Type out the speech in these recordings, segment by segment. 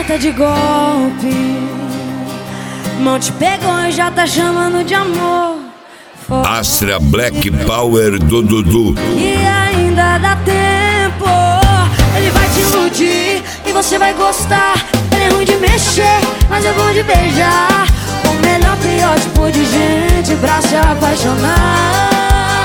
alerta de golpe. Não te pegou e já tá chamando de amor. Astra Black Power do Dudu. E ainda dá tempo. Ele vai te iludir e você vai gostar. Ele é ruim de mexer, mas é bom de beijar. O melhor, pior tipo de gente pra se apaixonar.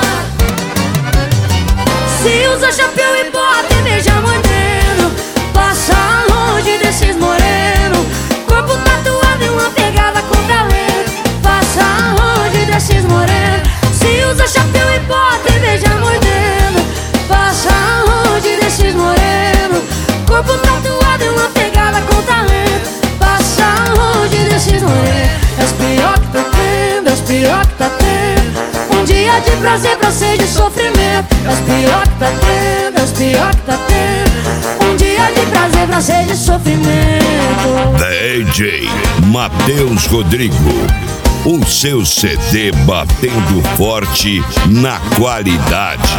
Se usa chapéu e bota e beija moreno, passa longe desses moreno. Corpo tatuado e uma pegada com talento. Passa longe desses moreno. Se usa chapéu e bota e beija moreno, passa longe desses moreno. Corpo tatuado e uma pegada com talento. Passa longe desses moreno. É os pior que tá tendo, é os pior que tá tendo. Um dia de prazer pra ser de sofrimento. É os pior que tá tendo, é os pior que tá tendo. Um dia de prazer pra ser de sofrimento. DJ Matheus Rodrigo. O seu CD batendo forte na qualidade.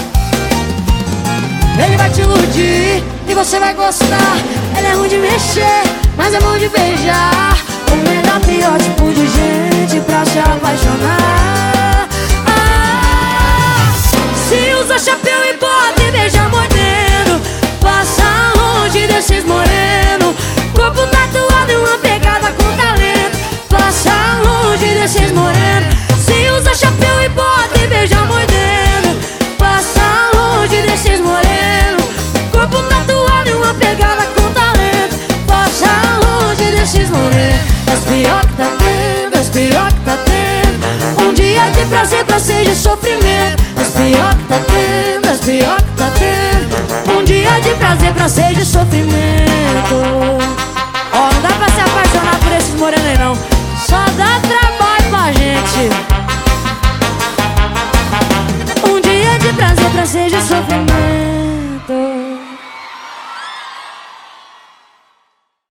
Ele vai te iludir e você vai gostar. Ele é ruim de mexer, mas é bom de beijar. O melhor, pior tipo de gente pra se apaixonar. Se usa chapéu e bota e beija moreno, passa longe desses moreno. Corpo tatuado e uma pegada com talento. Passa longe desses moreno. Se usa chapéu e bota e beija moreno, passa longe desses moreno. Corpo tatuado e uma pegada com talento. Passa longe desses moreno. É os pior que tá tendo, é os pior que tá tendo. Um dia de prazer pra ser de sofrimento. É os pior que tá tendo, é os pior que tá tendo. Um dia de prazer pra ser de sofrimento. Ó, não dá pra se apaixonar por esses morenos aí não. Só dá trabalho pra gente. Um dia de prazer pra ser de sofrimento.